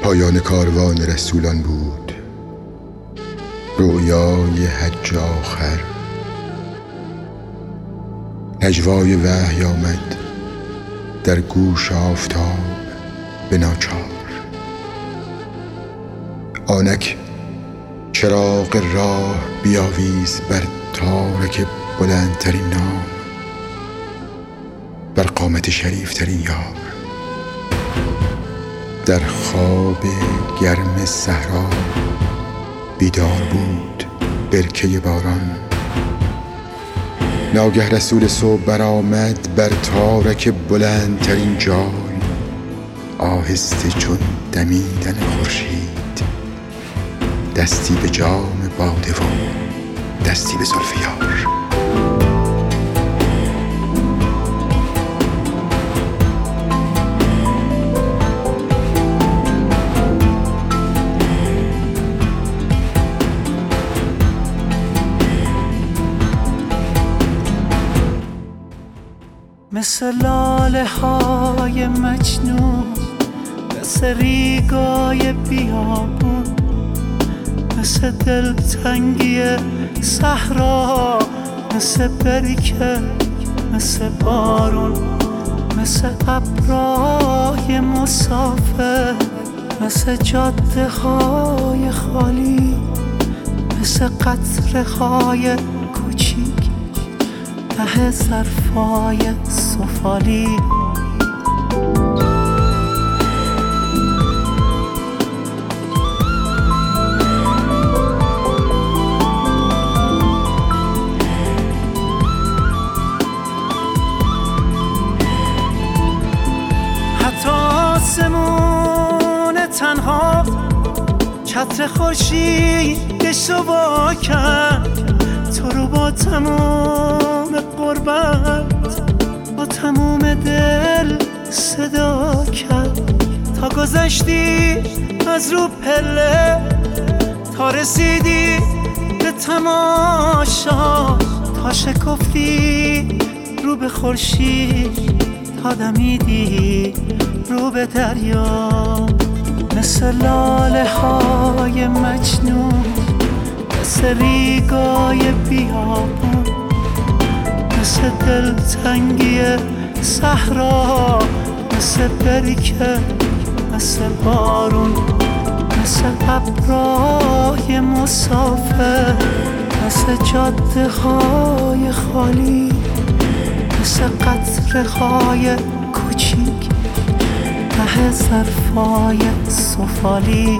پایان کاروان رسولان بود، رویای حج آخر. نجوای وحی آمد در گوش آفتاب به ناچار. آنک چراغ راه بیاویز بر تارک بلندترین نام، بر قامت شریفترین یار. در خواب گرم صحرا بیدار بود برکه باران. ناگه رسول صبح برآمد بر تارک بلندترین جای. آهسته چون دمیدن خورشید، دستی به جام باده و دستی به زلف یار. مثل لاله های مجنون، مثل ریگای بیابون، مثل دلتنگی صحرا، مثل برکه، مثل بارون، مثل ابرای مسافر، مثل جاده های خالی، مثل قطره های کوچیک ته ظرفای سفالی. حتی آسمون تنها چتر خورشیدش رو وا کرد، تو رو با تمام قربت، با تمام دل صدا کرد. تا گذشتی از رو پله، تا رسیدی به تماشا، تا شکفتی رو به خورشید، تا دمیدی رو به دریا. مثل لاله های مجنون، مثل ریگای بیابون، مثل دلتنگی صحرا، مثل برکه، مثل بارون، مثل ابرای مسافر، مثل جاده های خالی، مثل قطره های کوچیک ته ظرفای سفالی.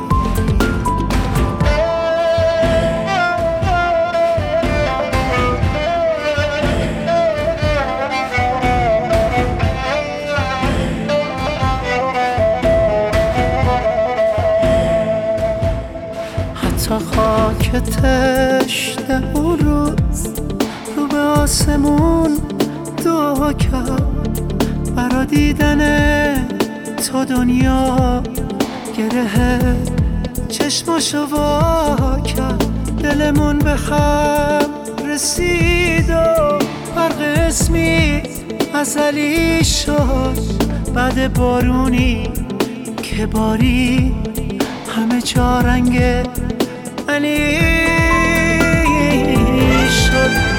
تا خاک تشنه اون روز رو به آسمون دعا کرد، برا دیدن تو دنیا گره چشماشو وا کرد. دلمون به خم رسید و برق اسمی ازلی شد، بعد بارونی که باری همه جا رنگ علی شد.